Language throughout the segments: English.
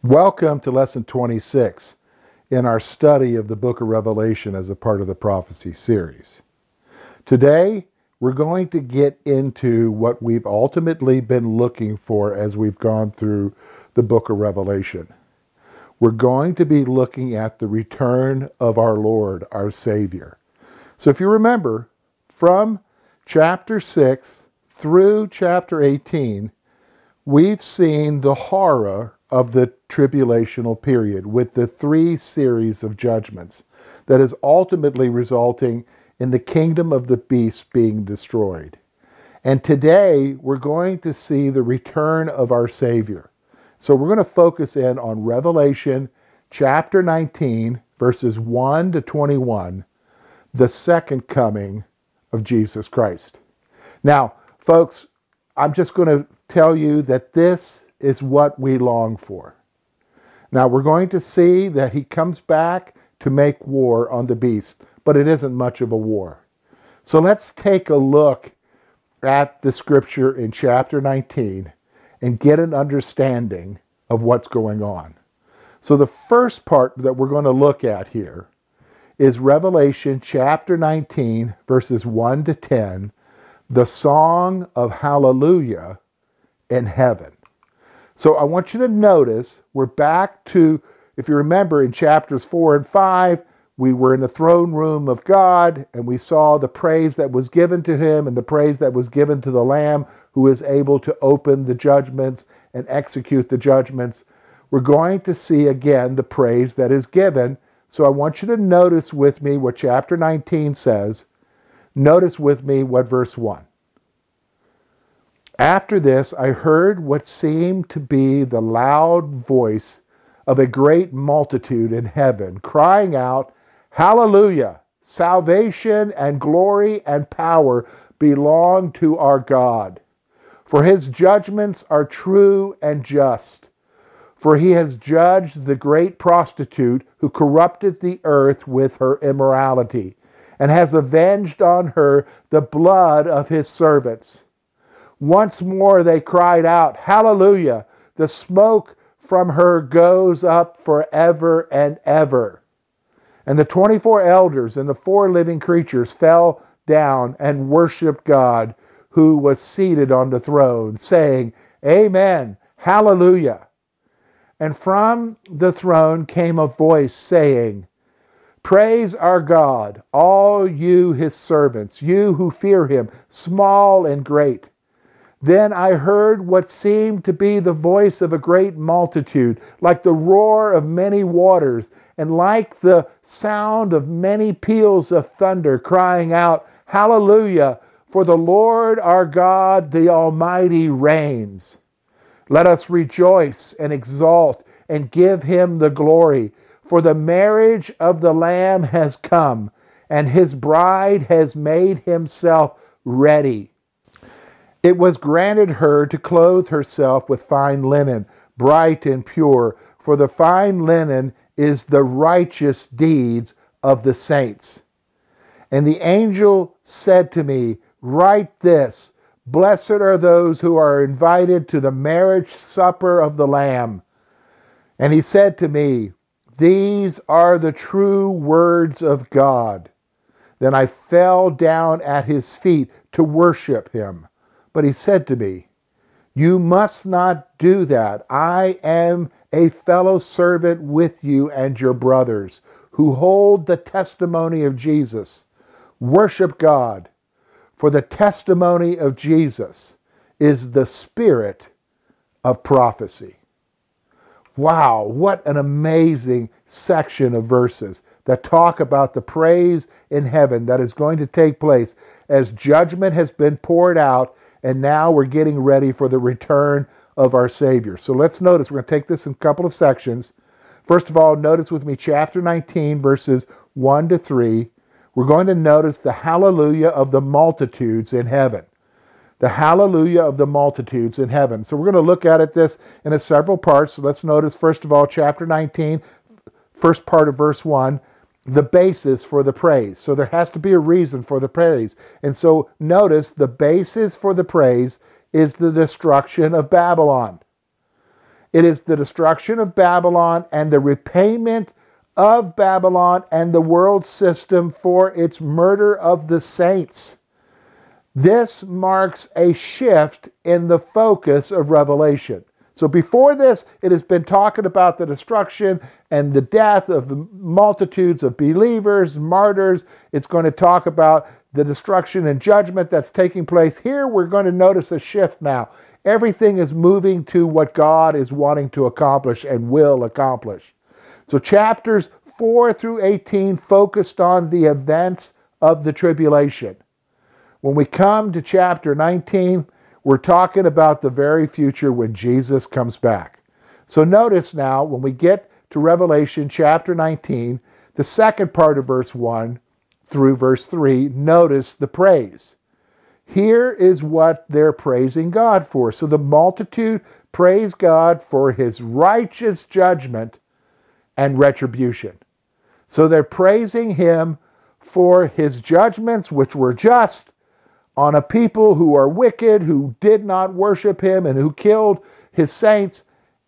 Welcome to Lesson 26 in our study of the book of Revelation as a part of the prophecy series. Today, we're going to get into what we've ultimately been looking for as we've gone through the book of Revelation. We're going to be looking at the return of our Lord, our Savior. So if you remember, from chapter 6 through chapter 18, we've seen the horror of the tribulational period with the three series of judgments that is ultimately resulting in the kingdom of the beast being destroyed. And today we're going to see the return of our Savior. So we're going to focus in on Revelation chapter 19, verses 1 to 21, the second coming of Jesus Christ. Now, folks, I'm just going to tell you that this is what we long for. Now, we're going to see that he comes back to make war on the beast, but it isn't much of a war. So let's take a look at the scripture in chapter 19 and get an understanding of what's going on. So the first part that we're going to look at here is Revelation chapter 19, verses 1 to 10, the song of hallelujah in heaven. So I want you to notice we're back to, if you remember in chapters 4 and 5, we were in the throne room of God and we saw the praise that was given to him and the praise that was given to the Lamb who is able to open the judgments and execute the judgments. We're going to see again the praise that is given. So I want you to notice with me what chapter 19 says. Notice with me what verse 1. After this, I heard what seemed to be the loud voice of a great multitude in heaven, crying out, "Hallelujah! Salvation and glory and power belong to our God. For his judgments are true and just. For he has judged the great prostitute who corrupted the earth with her immorality, and has avenged on her the blood of his servants." Once more they cried out, "Hallelujah! The smoke from her goes up forever and ever." And the 24 elders and the 4 living creatures fell down and worshiped God, who was seated on the throne, saying, "Amen, hallelujah." And from the throne came a voice saying, "Praise our God, all you his servants, you who fear him, small and great." Then I heard what seemed to be the voice of a great multitude, like the roar of many waters, and like the sound of many peals of thunder, crying out, "Hallelujah! For the Lord our God, the Almighty, reigns. Let us rejoice and exult and give him the glory. For the marriage of the Lamb has come, and his bride has made himself ready. It was granted her to clothe herself with fine linen, bright and pure, for the fine linen is the righteous deeds of the saints. And the angel said to me, "Write this, blessed are those who are invited to the marriage supper of the Lamb." And he said to me, "These are the true words of God." Then I fell down at his feet to worship him. But he said to me, "You must not do that. I am a fellow servant with you and your brothers who hold the testimony of Jesus. Worship God, for the testimony of Jesus is the spirit of prophecy." Wow, what an amazing section of verses that talk about the praise in heaven that is going to take place as judgment has been poured out. And now we're getting ready for the return of our Savior. So let's notice, we're going to take this in a couple of sections. First of all, notice with me chapter 19, verses 1 to 3. We're going to notice the hallelujah of the multitudes in heaven. The hallelujah of the multitudes in heaven. So we're going to look at this in several parts. So let's notice, first of all, chapter 19, first part of verse 1. The basis for the praise. So there has to be a reason for the praise. And so notice the basis for the praise is the destruction of Babylon. It is the destruction of Babylon and the repayment of Babylon and the world system for its murder of the saints. This marks a shift in the focus of Revelation. So before this, it has been talking about the destruction and the death of the multitudes of believers, martyrs. It's going to talk about the destruction and judgment that's taking place. Here we're going to notice a shift now. Everything is moving to what God is wanting to accomplish and will accomplish. So chapters 4 through 18 focused on the events of the tribulation. When we come to chapter 19, we're talking about the very future when Jesus comes back. So notice now, when we get to Revelation chapter 19, the second part of verse 1 through verse 3, notice the praise. Here is what they're praising God for. So the multitude praise God for his righteous judgment and retribution. So they're praising him for his judgments, which were just, on a people who are wicked, who did not worship him, and who killed his saints.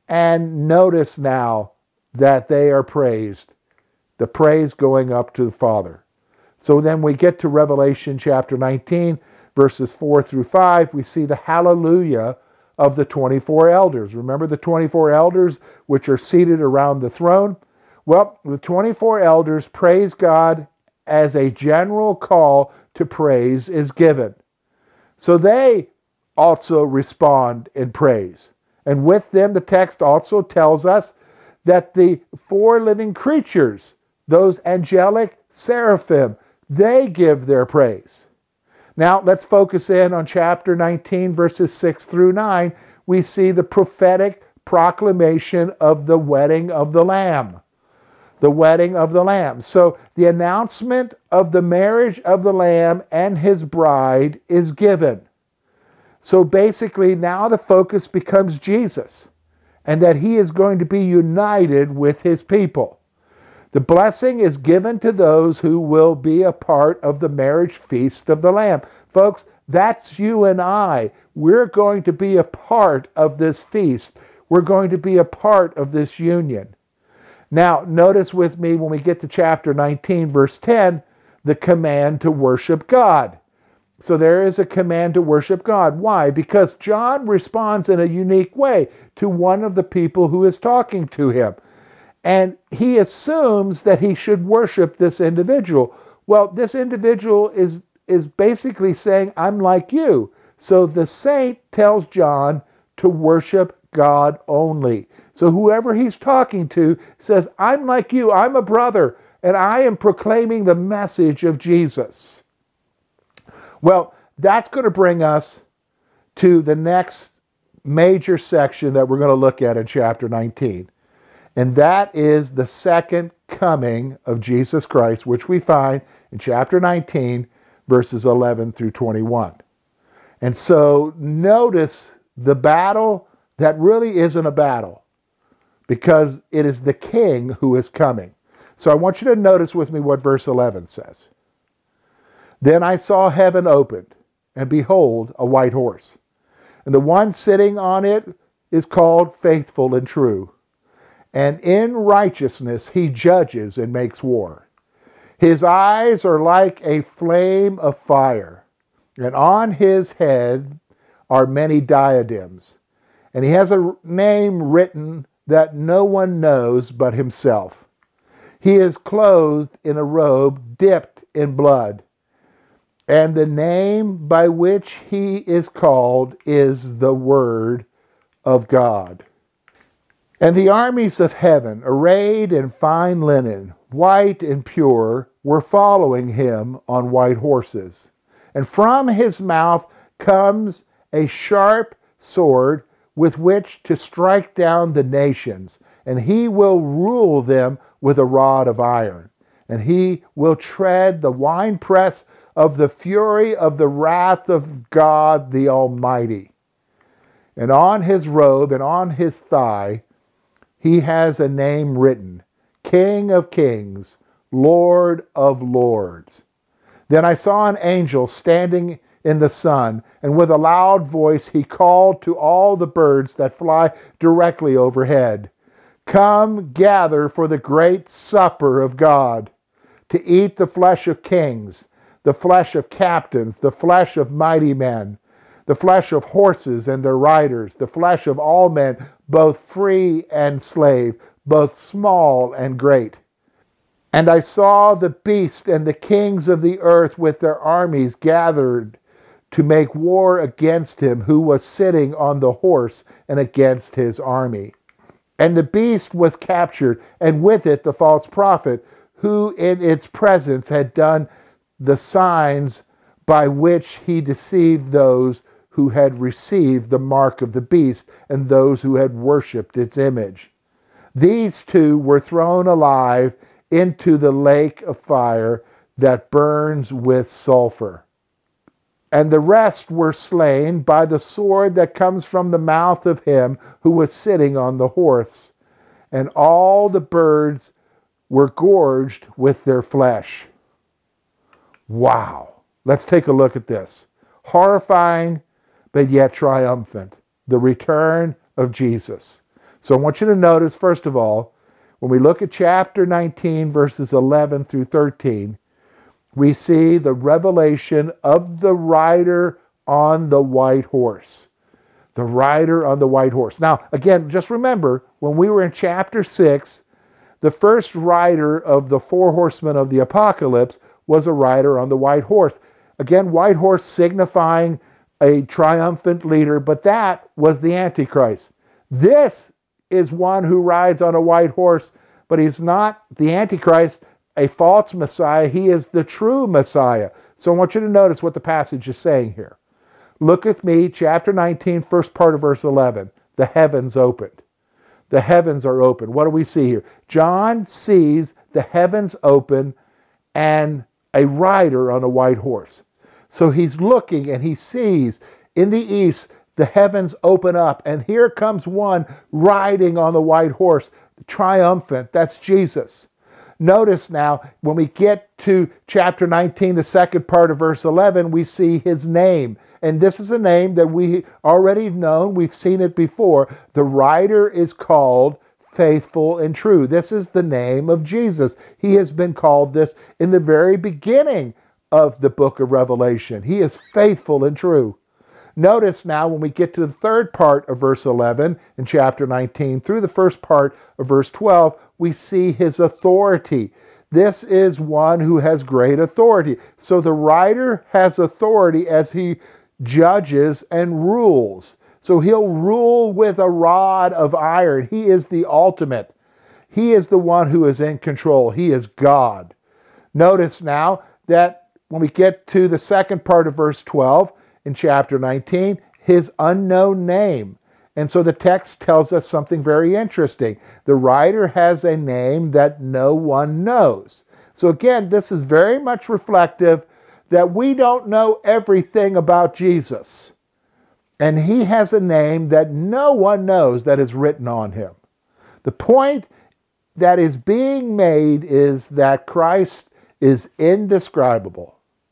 And notice now that they are praised. The praise going up to the Father. So then we get to Revelation chapter 19, verses 4 through 5. We see the hallelujah of the 24 elders. Remember the 24 elders which are seated around the throne? Well, the 24 elders praise God as a general call to praise is given. So they also respond in praise. And with them, the text also tells us that the four living creatures, those angelic seraphim, they give their praise. Now, let's focus in on chapter 19, verses 6 through 9. We see the prophetic proclamation of the wedding of the Lamb. The wedding of the Lamb. So the announcement of the marriage of the Lamb and his bride is given. So basically now the focus becomes Jesus and that he is going to be united with his people. The blessing is given to those who will be a part of the marriage feast of the Lamb. Folks, that's you and I. We're going to be a part of this feast. We're going to be a part of this union. Now, notice with me when we get to chapter 19, verse 10, the command to worship God. So there is a command to worship God. Why? Because John responds in a unique way to one of the people who is talking to him. And he assumes that he should worship this individual. Well, this individual is basically saying, I'm like you. So the saint tells John to worship God only. So whoever he's talking to says, I'm like you, I'm a brother, and I am proclaiming the message of Jesus. Well, that's going to bring us to the next major section that we're going to look at in chapter 19. And that is the second coming of Jesus Christ, which we find in chapter 19, verses 11 through 21. And so notice the battle that really isn't a battle, because it is the king who is coming. So I want you to notice with me what verse 11 says. Then I saw heaven opened, and behold, a white horse. And the one sitting on it is called Faithful and True. And in righteousness he judges and makes war. His eyes are like a flame of fire, and on his head are many diadems. And he has a name written that no one knows but himself. He is clothed in a robe dipped in blood, and the name by which he is called is the Word of God. And the armies of heaven, arrayed in fine linen, white and pure, were following him on white horses. And from his mouth comes a sharp sword with which to strike down the nations, and he will rule them with a rod of iron. And he will tread the winepress of the fury of the wrath of God the Almighty. And on his robe and on his thigh he has a name written, King of Kings, Lord of Lords. Then I saw an angel standing in the sun, and with a loud voice he called to all the birds that fly directly overhead, "Come gather for the great supper of God, to eat the flesh of kings, the flesh of captains, the flesh of mighty men, the flesh of horses and their riders, the flesh of all men, both free and slave, both small and great." And I saw the beast and the kings of the earth with their armies gathered to make war against him who was sitting on the horse and against his army. And the beast was captured, and with it the false prophet, who in its presence had done the signs by which he deceived those who had received the mark of the beast and those who had worshipped its image. These two were thrown alive into the lake of fire that burns with sulfur. And the rest were slain by the sword that comes from the mouth of him who was sitting on the horse. And all the birds were gorged with their flesh. Wow. Let's take a look at this. Horrifying, but yet triumphant. The return of Jesus. So I want you to notice, first of all, when we look at chapter 19, verses 11 through 13, we see the revelation of the rider on the white horse. The rider on the white horse. Now, again, just remember, when we were in chapter 6, the first rider of the four horsemen of the apocalypse was a rider on the white horse. Again, white horse signifying a triumphant leader, but that was the Antichrist. This is one who rides on a white horse, but he's not the Antichrist, a false Messiah. He is the true Messiah. So I want you to notice what the passage is saying here. Look with me, chapter 19, first part of verse 11. The heavens opened. The heavens are open. What do we see here? John sees the heavens open and a rider on a white horse. So he's looking and he sees in the east the heavens open up, and here comes one riding on the white horse, triumphant. That's Jesus. Notice now, when we get to chapter 19, the second part of verse 11, we see his name. And this is a name that we already known. We've seen it before. The rider is called Faithful and True. This is the name of Jesus. He has been called this in the very beginning of the book of Revelation. He is faithful and true. Notice now when we get to the third part of verse 11 in chapter 19 through the first part of verse 12, we see his authority. This is one who has great authority. So the rider has authority as he judges and rules. So he'll rule with a rod of iron. He is the ultimate. He is the one who is in control. He is God. Notice now that when we get to the second part of verse 12, in chapter 19, his unknown name. And so the text tells us something very interesting. The rider has a name that no one knows. So again, this is very much reflective that we don't know everything about Jesus. And he has a name that no one knows that is written on him. The point that is being made is that Christ is indescribable.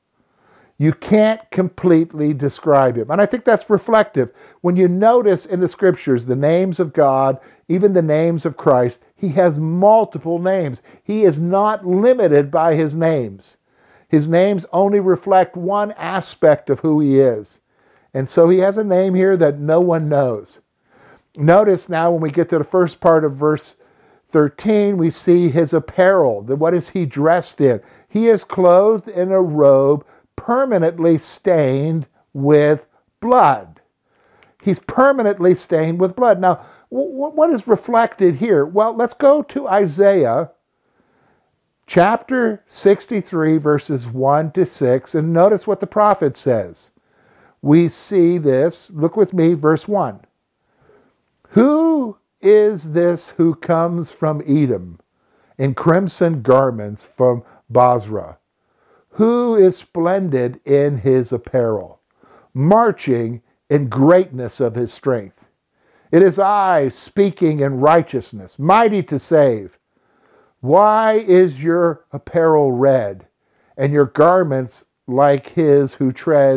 You can't completely describe him. And I think that's reflective. When you notice in the scriptures the names of God, even the names of Christ, he has multiple names. He is not limited by his names. His names only reflect one aspect of who he is. And so he has a name here that no one knows. Notice now when we get to the first part of verse 13, we see his apparel. What is he dressed in? He is clothed in a robe permanently stained with blood. He's permanently stained with blood. Now, what is reflected here? Well, let's go to Isaiah chapter 63, verses 1 to 6, and notice what the prophet says. We see this. Look with me, verse 1. Who is this who comes from Edom in crimson garments from Basra? Who is splendid in his apparel, marching in greatness of his strength? It is I speaking in righteousness, mighty to save. Why is your apparel red, and your garments like his who treads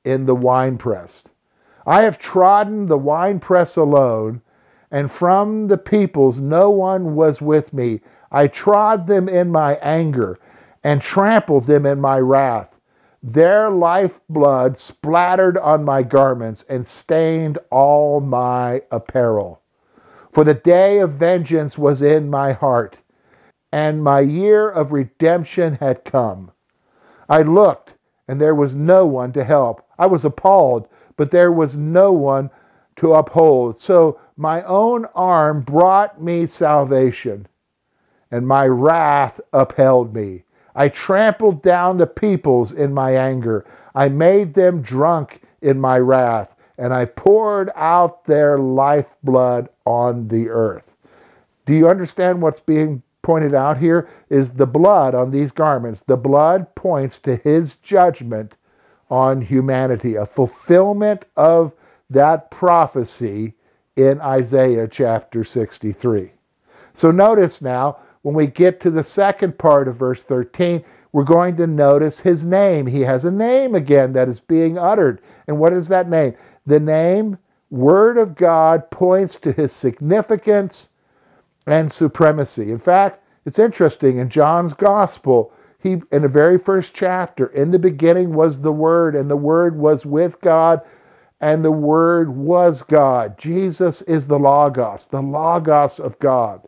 in the winepress. I have trodden the winepress alone, and from the peoples no one was with me. I trod them in my anger and trampled them in my wrath. Their lifeblood splattered on my garments and stained all my apparel. For the day of vengeance was in my heart, and my year of redemption had come. I looked, and there was no one to help. I was appalled, but there was no one to uphold. So my own arm brought me salvation, and my wrath upheld me. I trampled down the peoples in my anger. I made them drunk in my wrath, and I poured out their lifeblood on the earth. Do you understand what's being pointed out here? Is the blood on these garments. The blood points to his judgment on humanity, a fulfillment of that prophecy in Isaiah chapter 63. So notice now, when we get to the second part of verse 13, we're going to notice his name. He has a name again that is being uttered. And what is that name? The name, Word of God, points to his significance and supremacy. In fact, it's interesting, in John's Gospel, in the very first chapter, in the beginning was the Word, and the Word was with God, and the Word was God. Jesus is the Logos of God.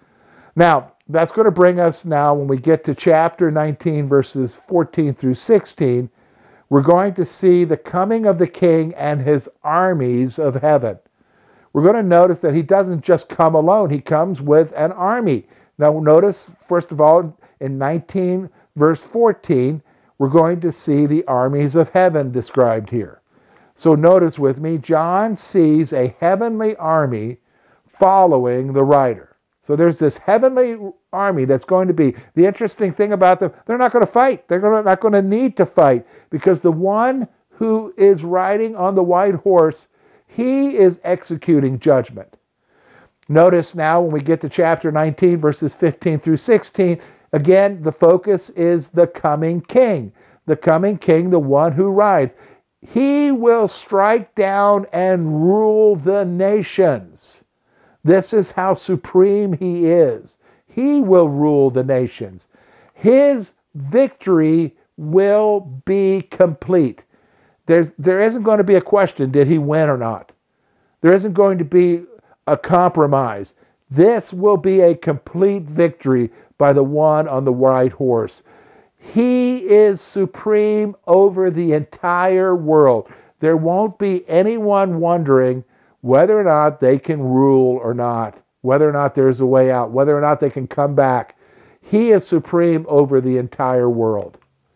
Now, that's going to bring us now, when we get to chapter 19, verses 14 through 16, we're going to see the coming of the King and his armies of heaven. We're going to notice that he doesn't just come alone. He comes with an army. Now, notice, first of all, in 19, verse 14, we're going to see the armies of heaven described here. So notice with me, John sees a heavenly army following the rider. So there's this heavenly army that's going to be. The interesting thing about them, they're not going to fight. They're not going to need to fight, because the one who is riding on the white horse, he is executing judgment. Notice now when we get to chapter 19, verses 15 through 16, again, the focus is the coming king. The coming king, the one who rides. He will strike down and rule the nations. This is how supreme he is. He will rule the nations. His victory will be complete. There isn't going to be a question, did he win or not? There isn't going to be a compromise. This will be a complete victory by the one on the white horse. He is supreme over the entire world. There won't be anyone wondering whether or not they can rule or not, whether or not there's a way out, whether or not they can come back. He is supreme over the entire world.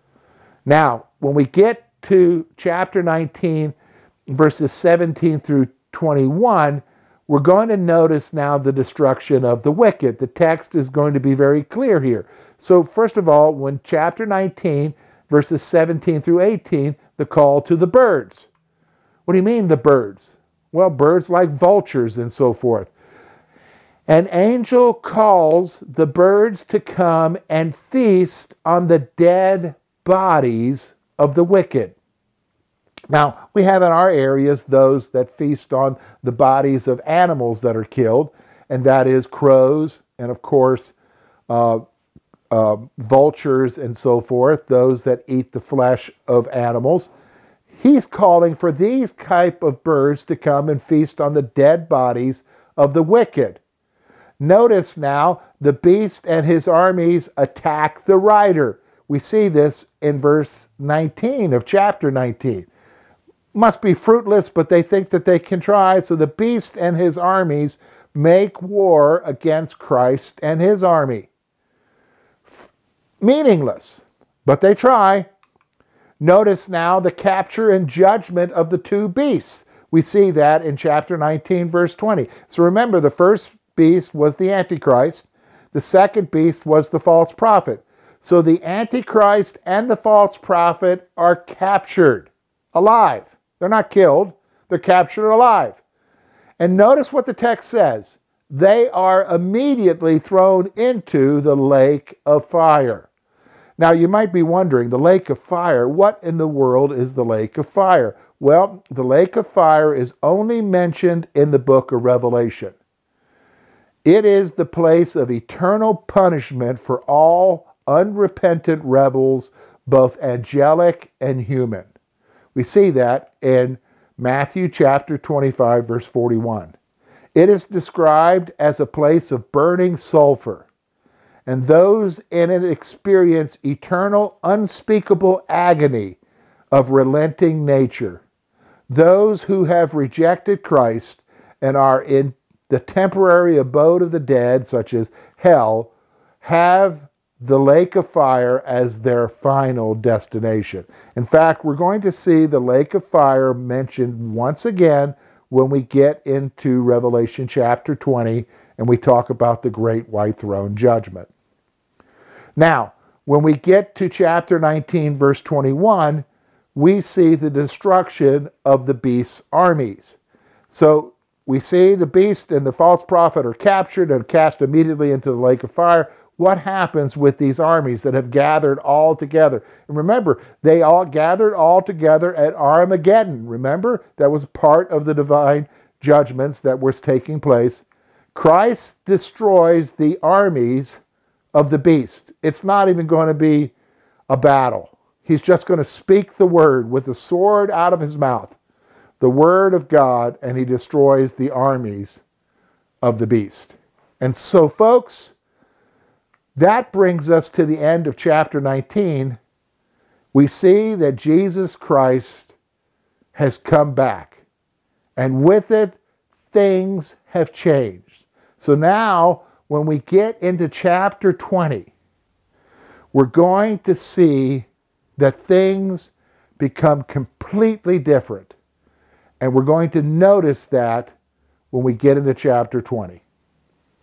Now, when we get to chapter 19, verses 17 through 21, we're going to notice now the destruction of the wicked. The text is going to be very clear here. So first of all, when chapter 19, verses 17 through 18, the call to the birds. What do you mean the birds? Well, birds like vultures and so forth. An angel calls the birds to come and feast on the dead bodies of the wicked. Now, we have in our areas those that feast on the bodies of animals that are killed, and that is crows and, of course, vultures and so forth, those that eat the flesh of animals. He's calling for these type of birds to come and feast on the dead bodies of the wicked. Notice now, the beast and his armies attack the rider. We see this in verse 19 of chapter 19. Must be fruitless, but they think that they can try. So the beast and his armies make war against Christ and his army. Meaningless, but they try. Notice now the capture and judgment of the two beasts. We see that in chapter 19, verse 20. So remember, the first beast was the Antichrist. The second beast was the false prophet. So the Antichrist and the false prophet are captured alive. They're not killed. They're captured alive. And notice what the text says. They are immediately thrown into the lake of fire. Now, you might be wondering, the lake of fire, what in the world is the lake of fire? Well, the lake of fire is only mentioned in the book of Revelation. It is the place of eternal punishment for all unrepentant rebels, both angelic and human. We see that in Matthew chapter 25, verse 41. It is described as a place of burning sulfur, and those in it experience eternal, unspeakable agony of relenting nature. Those who have rejected Christ and are in the temporary abode of the dead, such as hell, have the lake of fire as their final destination. In fact, we're going to see the lake of fire mentioned once again when we get into Revelation chapter 20 and we talk about the great white throne judgment. Now, when we get to chapter 19, verse 21, we see the destruction of the beast's armies. So we see the beast and the false prophet are captured and cast immediately into the lake of fire. What happens with these armies that have gathered all together? And remember, they all gathered all together at Armageddon. Remember, that was part of the divine judgments that was taking place. Christ destroys the armies of the beast. It's not even going to be a battle. He's just going to speak the word with the sword out of his mouth, the word of God, and he destroys the armies of the beast. And so, folks, that brings us to the end of chapter 19. We see that Jesus Christ has come back, and with it, things have changed. So now, when we get into chapter 20, we're going to see that things become completely different. And we're going to notice that when we get into chapter 20.